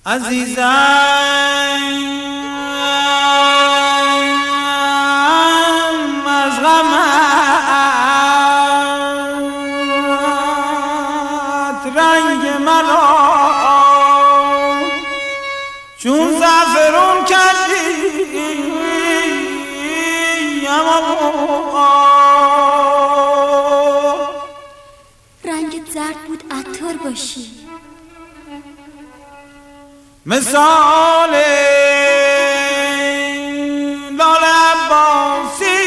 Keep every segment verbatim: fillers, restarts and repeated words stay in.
عزیزم از غمت رنگ مرا چون زعفرون کردی، رنگت زرد بود عطار باشی، مثال لال عباسی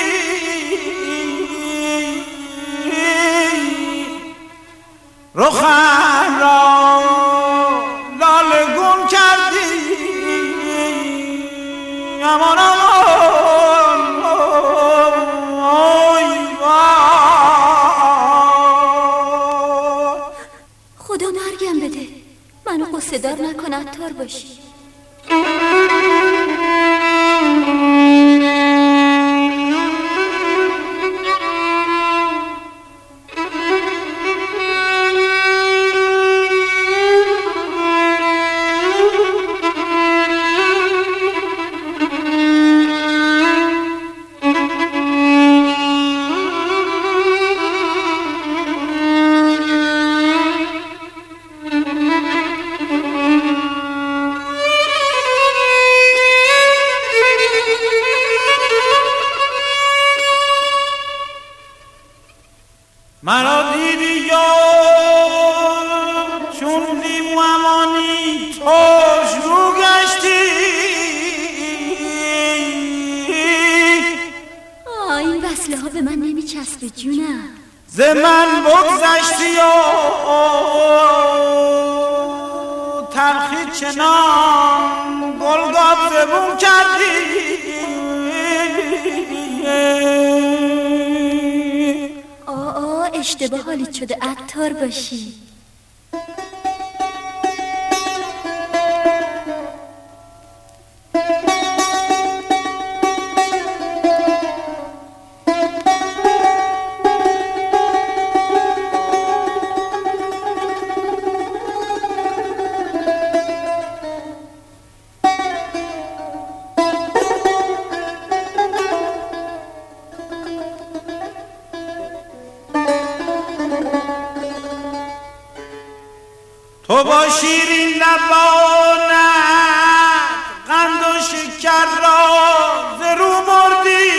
رخم را لال گون کردی. امان امان خدا مرگم بده منو قصه دار نکن عطار باشی. مرا دیدی یا چون دیم و امانی توش رو گشتی. آه این وصله ها به من نمی چسبه جونم. ز من بگذشتی و تلخی چنان گلگاب زبون کردی. اشتباه حالیت شده عطار باشی. تو با شیرین لبانت قند و شکر را ز رو بردی.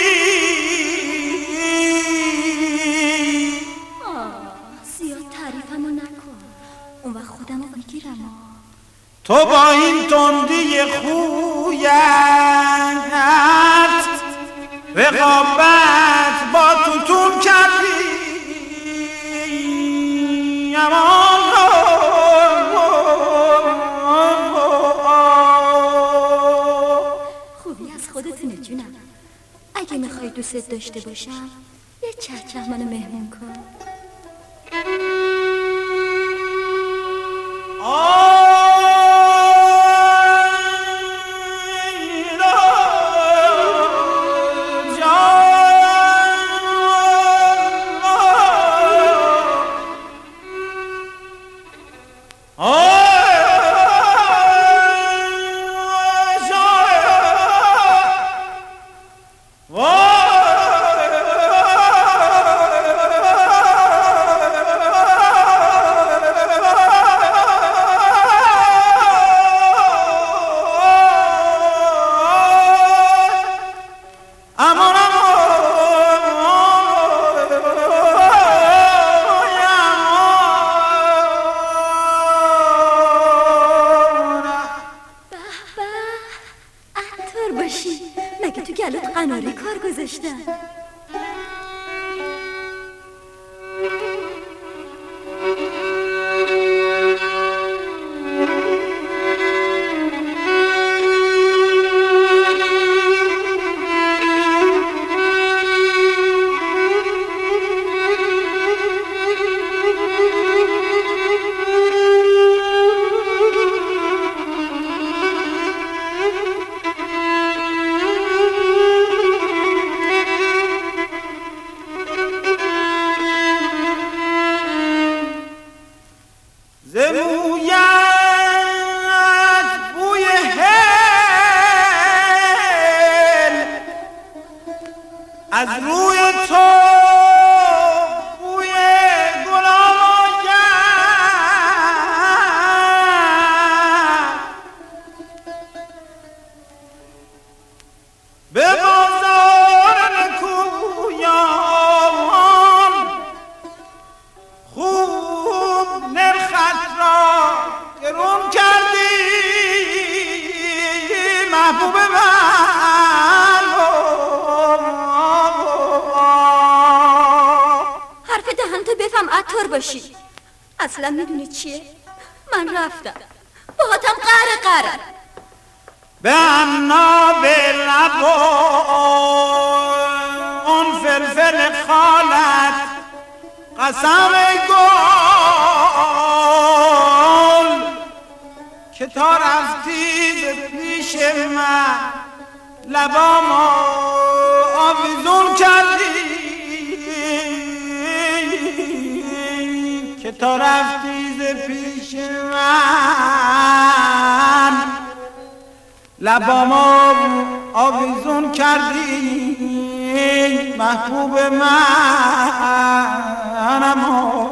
آه زیاد تعریفمو نکن اون وقت خودمو بگیرم. تو با این تندی خویت رقابت با توتون کردی. امان اگه میخوای دوست داشته باشم یه چهچه منو مهمون کن. مگه تو گلوت قناری کار گذاشتن؟ زمویت از روی تو بوی گلام آید به بازار نکویان خوب نرخت را گرون کردی محبوب من. حرف دهن تو بفهم عطار باشی. اصلا میدونی چیه؟ من رفتم باهاتم قهر قهر به انا به لبا اون فلفل خالت قسم گل که تا رفتی به پیش من لبامو آویزون کردی که تا رفتی ز پیش من لبامو آویزون کردی محبوب منم.